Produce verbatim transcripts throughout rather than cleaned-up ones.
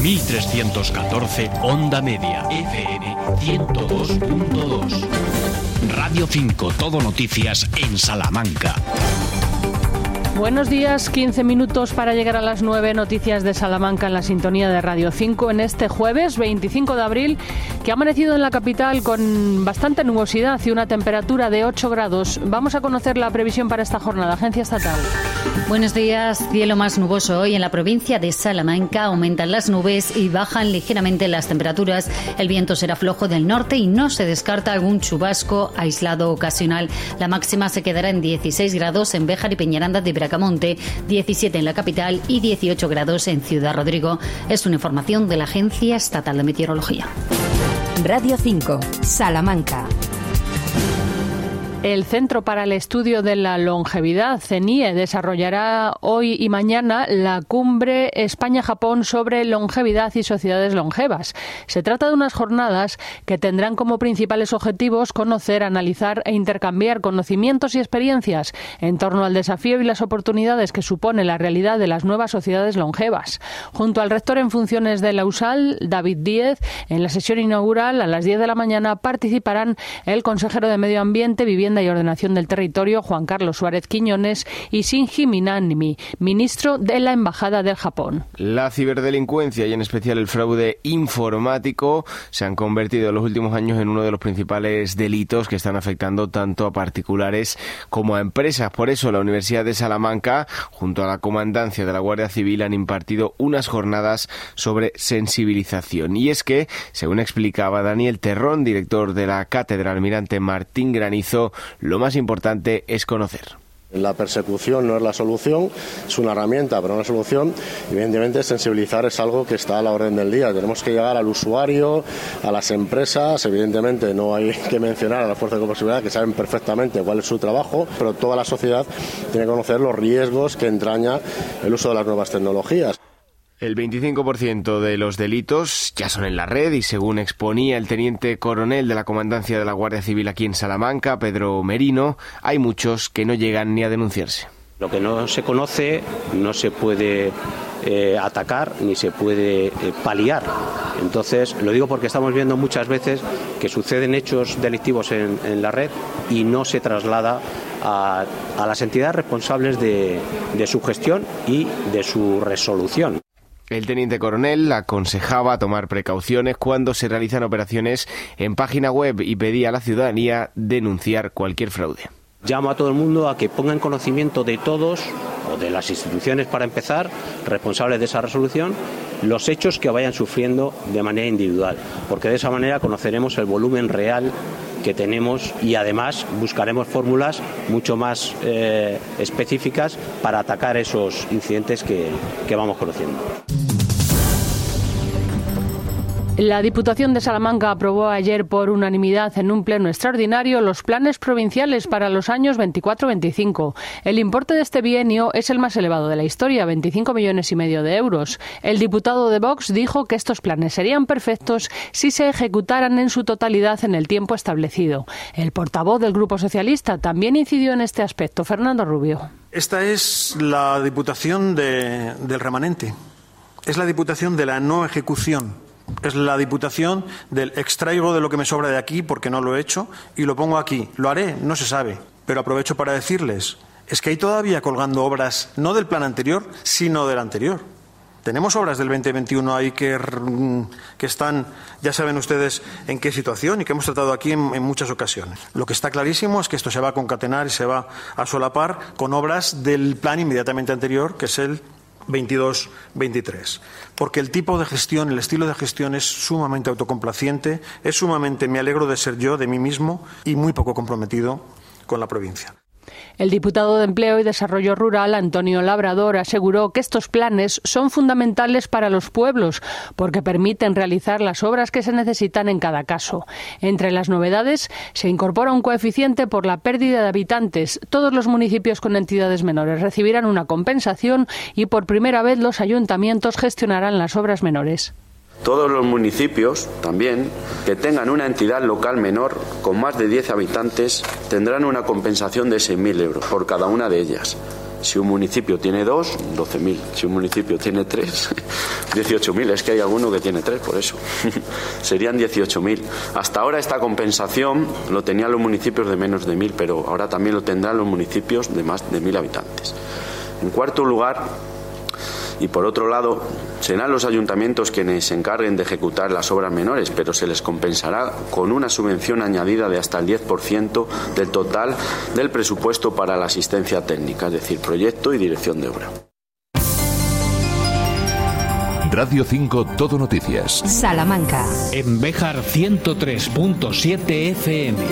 mil trescientos catorce Onda Media, F M ciento dos punto dos. Radio cinco, Todo Noticias en Salamanca. Buenos días, quince minutos para llegar a las nueve. Noticias de Salamanca en la sintonía de Radio cinco en este jueves veinticinco de abril, que ha amanecido en la capital con bastante nubosidad y una temperatura de ocho grados. Vamos a conocer la previsión para esta jornada. Agencia Estatal. Buenos días. Cielo más nuboso hoy en la provincia de Salamanca. Aumentan las nubes y bajan ligeramente las temperaturas. El viento será flojo del norte y no se descarta algún chubasco aislado ocasional. La máxima se quedará en dieciséis grados en Béjar y Peñaranda de Bracamonte, diecisiete en la capital y dieciocho grados en Ciudad Rodrigo. Es una información de la Agencia Estatal de Meteorología. Radio cinco, Salamanca. El Centro para el Estudio de la Longevidad, CENIE, desarrollará hoy y mañana la cumbre España-Japón sobre longevidad y sociedades longevas. Se trata de unas jornadas que tendrán como principales objetivos conocer, analizar e intercambiar conocimientos y experiencias en torno al desafío y las oportunidades que supone la realidad de las nuevas sociedades longevas. Junto al rector en funciones de la U S A L, David Díez, en la sesión inaugural a las diez de la mañana participarán el consejero de Medio Ambiente, Vivienda y Ordenación del Territorio, Juan Carlos Suárez Quiñones, y Shinji Minami, ministro de la Embajada del Japón. La ciberdelincuencia y en especial el fraude informático se han convertido en los últimos años en uno de los principales delitos que están afectando tanto a particulares como a empresas. Por eso la Universidad de Salamanca, junto a la Comandancia de la Guardia Civil, han impartido unas jornadas sobre sensibilización. Y es que, según explicaba Daniel Terrón, director de la Cátedra Almirante Martín Granizo, lo más importante es conocer. La persecución no es la solución, es una herramienta, pero una solución. Evidentemente, sensibilizar es algo que está a la orden del día. Tenemos que llegar al usuario, a las empresas. Evidentemente, no hay que mencionar a las fuerzas de seguridad, que saben perfectamente cuál es su trabajo, pero toda la sociedad tiene que conocer los riesgos que entraña el uso de las nuevas tecnologías. El veinticinco por ciento de los delitos ya son en la red y según exponía el teniente coronel de la Comandancia de la Guardia Civil aquí en Salamanca, Pedro Merino, hay muchos que no llegan ni a denunciarse. Lo que no se conoce no se puede eh, atacar ni se puede eh, paliar. Entonces, lo digo porque estamos viendo muchas veces que suceden hechos delictivos en, en la red y no se traslada a, a las entidades responsables de, de su gestión y de su resolución. El teniente coronel aconsejaba tomar precauciones cuando se realizan operaciones en página web y pedía a la ciudadanía denunciar cualquier fraude. Llamo a todo el mundo a que ponga en conocimiento de todos, o de las instituciones para empezar, responsables de esa resolución, los hechos que vayan sufriendo de manera individual, porque de esa manera conoceremos el volumen real que tenemos y además buscaremos fórmulas mucho más eh, específicas para atacar esos incidentes que, que vamos conociendo. La Diputación de Salamanca aprobó ayer por unanimidad en un pleno extraordinario los planes provinciales para los años veinticuatro veinticinco. El importe de este bienio es el más elevado de la historia, veinticinco millones y medio de euros. El diputado de Vox dijo que estos planes serían perfectos si se ejecutaran en su totalidad en el tiempo establecido. El portavoz del Grupo Socialista también incidió en este aspecto. Fernando Rubio. Esta es la Diputación de, del remanente. Es la Diputación de la no ejecución. Es la Diputación del extraigo de lo que me sobra de aquí porque no lo he hecho y lo pongo aquí. Lo haré, no se sabe. Pero aprovecho para decirles, es que hay todavía colgando obras no del plan anterior, sino del anterior. Tenemos obras del veinte veintiuno ahí que, que están, ya saben ustedes en qué situación y que hemos tratado aquí en, en muchas ocasiones. Lo que está clarísimo es que esto se va a concatenar y se va a solapar con obras del plan inmediatamente anterior, que es el veintidós veintitrés, porque el tipo de gestión, el estilo de gestión es sumamente autocomplaciente, es sumamente me alegro de ser yo, de mí mismo, y muy poco comprometido con la provincia. El diputado de Empleo y Desarrollo Rural, Antonio Labrador, aseguró que estos planes son fundamentales para los pueblos porque permiten realizar las obras que se necesitan en cada caso. Entre las novedades se incorpora un coeficiente por la pérdida de habitantes. Todos los municipios con entidades menores recibirán una compensación y por primera vez los ayuntamientos gestionarán las obras menores. Todos los municipios, también, que tengan una entidad local menor con más de diez habitantes, tendrán una compensación de seis mil euros por cada una de ellas. Si un municipio tiene dos, doce mil. Si un municipio tiene tres, dieciocho mil. Es que hay alguno que tiene tres, por eso. Serían dieciocho mil. Hasta ahora esta compensación lo tenían los municipios de menos de mil, pero ahora también lo tendrán los municipios de más de mil habitantes. En cuarto lugar, y por otro lado, serán los ayuntamientos quienes se encarguen de ejecutar las obras menores, pero se les compensará con una subvención añadida de hasta el diez por ciento del total del presupuesto para la asistencia técnica, es decir, proyecto y dirección de obra. Radio cinco Todo Noticias. Salamanca. En Béjar ciento tres punto siete F M.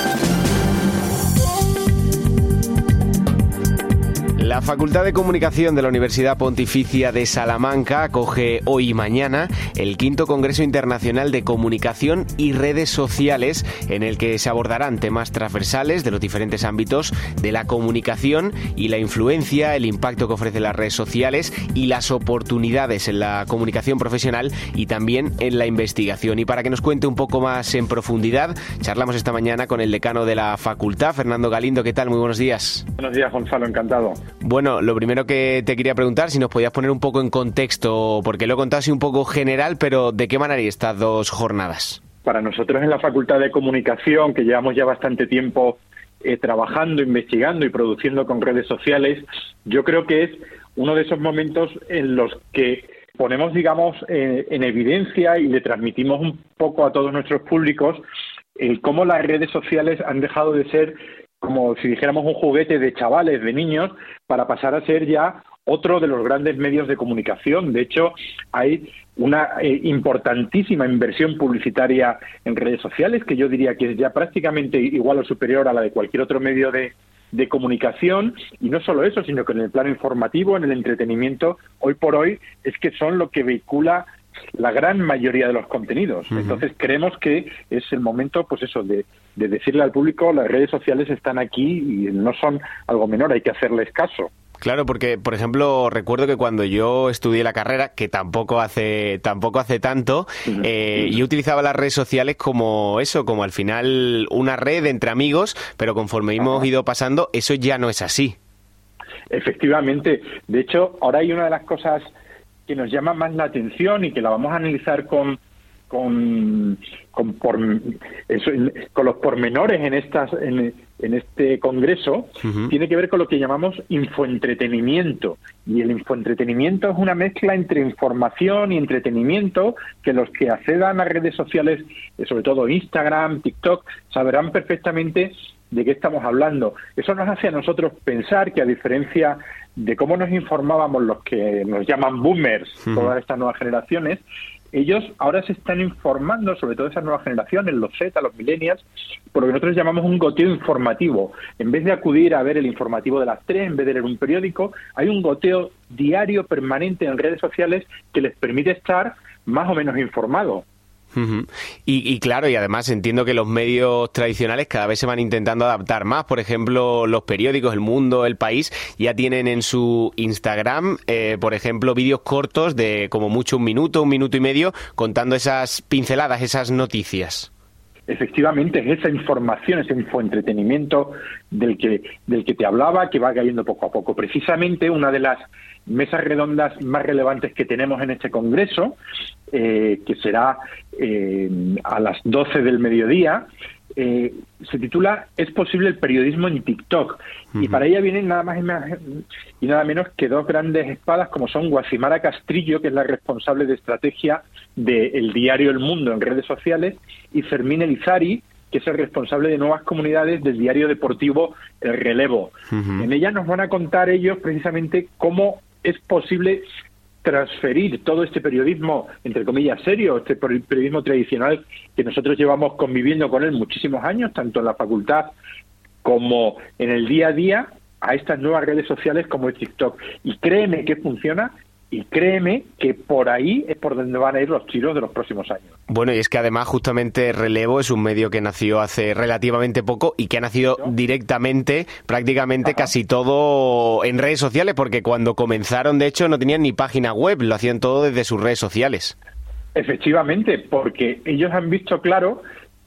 La Facultad de Comunicación de la Universidad Pontificia de Salamanca acoge hoy y mañana el quinto Congreso Internacional de Comunicación y Redes Sociales, en el que se abordarán temas transversales de los diferentes ámbitos de la comunicación y la influencia, el impacto que ofrecen las redes sociales y las oportunidades en la comunicación profesional y también en la investigación. Y para que nos cuente un poco más en profundidad, charlamos esta mañana con el decano de la facultad, Fernando Galindo. ¿Qué tal? Muy buenos días. Buenos días, Gonzalo. Encantado. Bueno, lo primero que te quería preguntar, si nos podías poner un poco en contexto, porque lo he contado así un poco general, pero ¿de qué manera estas dos jornadas? Para nosotros en la Facultad de Comunicación, que llevamos ya bastante tiempo eh, trabajando, investigando y produciendo con redes sociales, yo creo que es uno de esos momentos en los que ponemos, digamos, eh, en evidencia y le transmitimos un poco a todos nuestros públicos el cómo las redes sociales han dejado de ser como si dijéramos un juguete de chavales, de niños, para pasar a ser ya otro de los grandes medios de comunicación. De hecho, hay una eh, importantísima inversión publicitaria en redes sociales, que yo diría que es ya prácticamente igual o superior a la de cualquier otro medio de, de comunicación. Y no solo eso, sino que en el plano informativo, en el entretenimiento, hoy por hoy es que son lo que vehicula la gran mayoría de los contenidos. Uh-huh. Entonces creemos que es el momento, pues eso, de, de decirle al público, las redes sociales están aquí y no son algo menor, hay que hacerles caso. Claro, porque, por ejemplo, recuerdo que cuando yo estudié la carrera, que tampoco hace tampoco hace tanto, uh-huh. eh, yo utilizaba las redes sociales como eso, como al final una red entre amigos, pero conforme hemos uh-huh. ido pasando, eso ya no es así. Efectivamente. De hecho, ahora hay una de las cosas que nos llama más la atención y que la vamos a analizar con con con, por, eso, con los pormenores en estas en, en este congreso, uh-huh. tiene que ver con lo que llamamos infoentretenimiento. Y el infoentretenimiento es una mezcla entre información y entretenimiento que los que accedan a redes sociales, sobre todo Instagram, TikTok, sabrán perfectamente de qué estamos hablando. Eso nos hace a nosotros pensar que, a diferencia de cómo nos informábamos los que nos llaman boomers, uh-huh. todas estas nuevas generaciones, ellos ahora se están informando, sobre todo esas nuevas generaciones, los Z, los millennials, por lo que nosotros llamamos un goteo informativo. En vez de acudir a ver el informativo de las tres, en vez de leer un periódico, hay un goteo diario permanente en redes sociales que les permite estar más o menos informados. Uh-huh. Y, y claro, y además entiendo que los medios tradicionales cada vez se van intentando adaptar más. Por ejemplo, los periódicos, El Mundo, El País, ya tienen en su Instagram, eh, por ejemplo, vídeos cortos de como mucho un minuto, un minuto y medio, contando esas pinceladas, esas noticias. Efectivamente, es esa información, ese infoentretenimiento del que, del que te hablaba, que va cayendo poco a poco. Precisamente una de las mesas redondas más relevantes que tenemos en este congreso, eh, que será eh, a las doce del mediodía, eh, se titula ¿Es posible el periodismo en TikTok? Uh-huh. Y para ella vienen nada más y, más y nada menos que dos grandes espadas, como son Guasimara Castrillo, que es la responsable de estrategia del diario El Mundo en redes sociales, y Fermín Elizari, que es el responsable de nuevas comunidades del diario deportivo El Relevo. Uh-huh. En ella nos van a contar ellos precisamente cómo es posible transferir todo este periodismo, entre comillas, serio, este periodismo tradicional que nosotros llevamos conviviendo con él muchísimos años, tanto en la facultad como en el día a día, a estas nuevas redes sociales como es TikTok. Y créeme que funciona. Y créeme que por ahí es por donde van a ir los tiros de los próximos años. Bueno, y es que además justamente Relevo es un medio que nació hace relativamente poco y que ha nacido ¿no? directamente, prácticamente Ajá. casi todo en redes sociales, porque cuando comenzaron, de hecho, no tenían ni página web, lo hacían todo desde sus redes sociales. Efectivamente, porque ellos han visto claro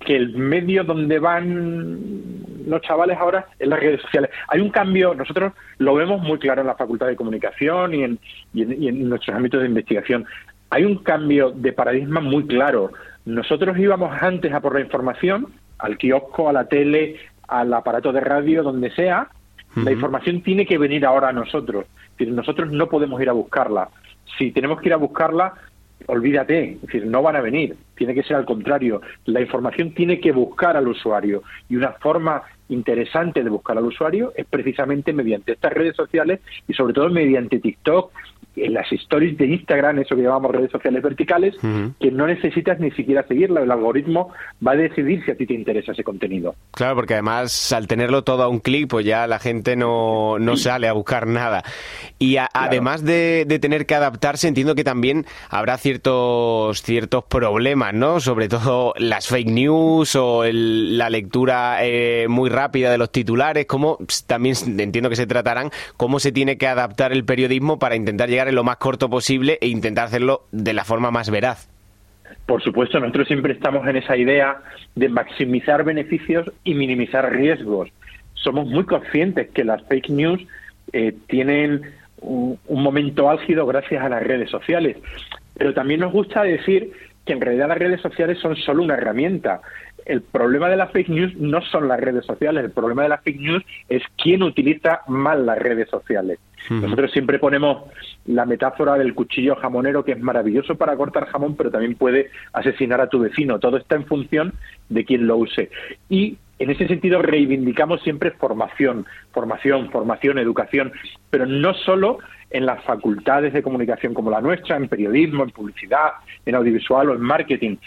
que el medio donde van los chavales ahora es las redes sociales. Hay un cambio, nosotros lo vemos muy claro en la Facultad de Comunicación y en, y en, y en nuestros ámbitos de investigación. Hay un cambio de paradigma muy claro. Nosotros íbamos antes a por la información, al kiosco, a la tele, al aparato de radio, donde sea. La información tiene que venir ahora a nosotros. Es decir, nosotros no podemos ir a buscarla. Si tenemos que ir a buscarla, olvídate, es decir, no van a venir. Tiene que ser al contrario. La información tiene que buscar al usuario. Y una forma interesante de buscar al usuario es precisamente mediante estas redes sociales y sobre todo mediante TikTok, en las stories de Instagram, eso que llamamos redes sociales verticales, uh-huh. que no necesitas ni siquiera seguirla. El algoritmo va a decidir si a ti te interesa ese contenido. Claro, porque además al tenerlo todo a un clic, pues ya la gente no, no sale a buscar nada. Y a, claro. además de, de tener que adaptarse, entiendo que también habrá ciertos ciertos problemas, ¿no? Sobre todo las fake news o el, la lectura eh, muy rápida de los titulares. Cómo también entiendo que se tratarán cómo se tiene que adaptar el periodismo para intentar llegar en lo más corto posible e intentar hacerlo de la forma más veraz. Por supuesto, nosotros siempre estamos en esa idea de maximizar beneficios y minimizar riesgos. Somos muy conscientes que las fake news eh, tienen un, un momento álgido gracias a las redes sociales, pero también nos gusta decir que en realidad las redes sociales son solo una herramienta. El problema de las fake news no son las redes sociales, el problema de las fake news es quién utiliza mal las redes sociales. Uh-huh. Nosotros siempre ponemos la metáfora del cuchillo jamonero, que es maravilloso para cortar jamón, pero también puede asesinar a tu vecino. Todo está en función de quién lo use. Y en ese sentido reivindicamos siempre formación, formación, formación, educación, pero no solo en las facultades de comunicación como la nuestra, en periodismo, en publicidad, en audiovisual o en marketing.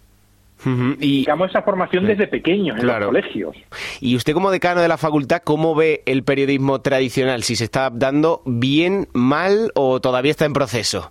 Uh-huh. Y digamos esa formación desde pequeños, en claro. los colegios. Y usted, como decano de la facultad, ¿cómo ve el periodismo tradicional? ¿Si se está adaptando bien, mal o todavía está en proceso?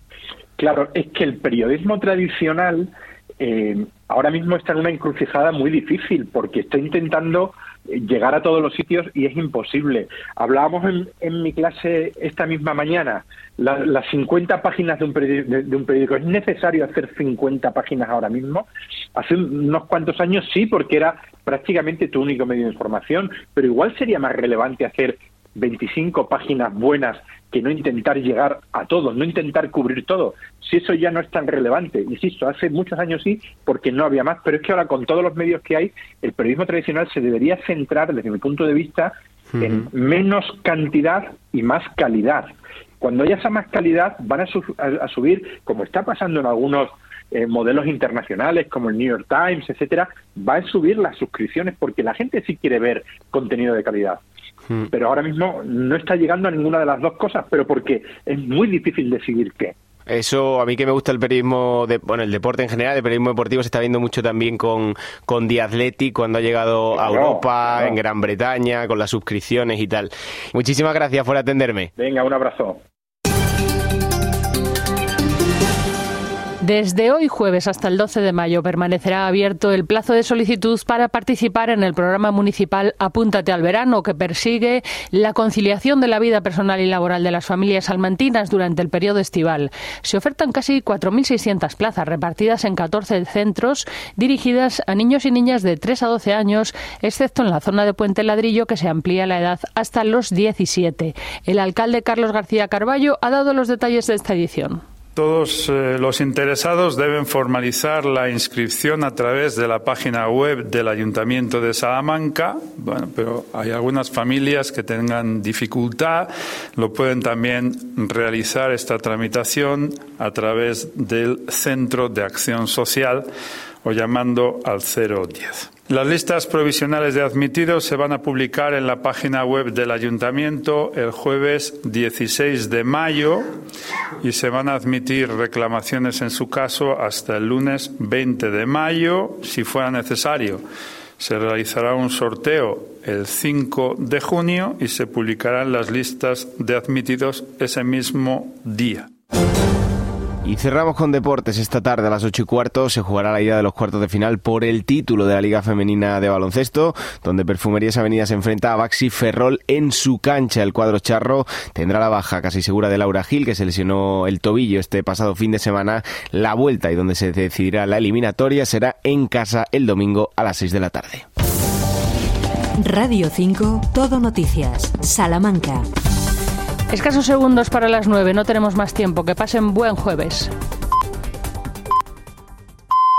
Claro, es que el periodismo tradicional eh, ahora mismo está en una encrucijada muy difícil porque está intentando llegar a todos los sitios y es imposible. Hablábamos en, en mi clase esta misma mañana, la, las cincuenta páginas de un, periódico, de, de un periódico. ¿Es necesario hacer cincuenta páginas ahora mismo? Hace unos cuantos años sí, porque era prácticamente tu único medio de información, pero igual sería más relevante hacer veinticinco páginas buenas que no intentar llegar a todo, no intentar cubrir todo. Si eso ya no es tan relevante, insisto, hace muchos años sí, porque no había más, pero es que ahora con todos los medios que hay, el periodismo tradicional se debería centrar, desde mi punto de vista, uh-huh. en menos cantidad y más calidad. Cuando haya esa más calidad, van a, su- a, a subir, como está pasando en algunos eh, modelos internacionales, como el New York Times, etcétera, va a subir las suscripciones, porque la gente sí quiere ver contenido de calidad. Pero ahora mismo no está llegando a ninguna de las dos cosas, pero porque es muy difícil decidir qué. Eso, a mí que me gusta el periodismo, de, bueno, el deporte en general, el periodismo deportivo se está viendo mucho también con, con The Athletic, cuando ha llegado a Europa, no, no. en Gran Bretaña, con las suscripciones y tal. Muchísimas gracias por atenderme. Venga, un abrazo. Desde hoy jueves hasta el doce de mayo permanecerá abierto el plazo de solicitud para participar en el programa municipal Apúntate al Verano, que persigue la conciliación de la vida personal y laboral de las familias salmantinas durante el periodo estival. Se ofertan casi cuatro mil seiscientas plazas repartidas en catorce centros dirigidas a niños y niñas de tres a doce años, excepto en la zona de Puente Ladrillo, que se amplía la edad hasta los diecisiete. El alcalde Carlos García Carballo ha dado los detalles de esta edición. Todos eh, los interesados deben formalizar la inscripción a través de la página web del Ayuntamiento de Salamanca. Bueno, pero hay algunas familias que tengan dificultad, lo pueden también realizar esta tramitación a través del Centro de Acción Social o llamando al cero diez. Las listas provisionales de admitidos se van a publicar en la página web del Ayuntamiento el jueves dieciséis de mayo y se van a admitir reclamaciones en su caso hasta el lunes veinte de mayo. Si fuera necesario, se realizará un sorteo el cinco de junio y se publicarán las listas de admitidos ese mismo día. Y cerramos con deportes. Esta tarde a las ocho y cuarto se jugará la ida de los cuartos de final por el título de la Liga Femenina de Baloncesto, donde Perfumerías Avenida se enfrenta a Baxi Ferrol en su cancha. El cuadro charro tendrá la baja casi segura de Laura Gil, que se lesionó el tobillo este pasado fin de semana. La vuelta y donde se decidirá la eliminatoria será en casa el domingo a las seis de la tarde. Radio cinco, Todo Noticias, Salamanca. Escasos segundos para las nueve, no tenemos más tiempo. Que pasen buen jueves.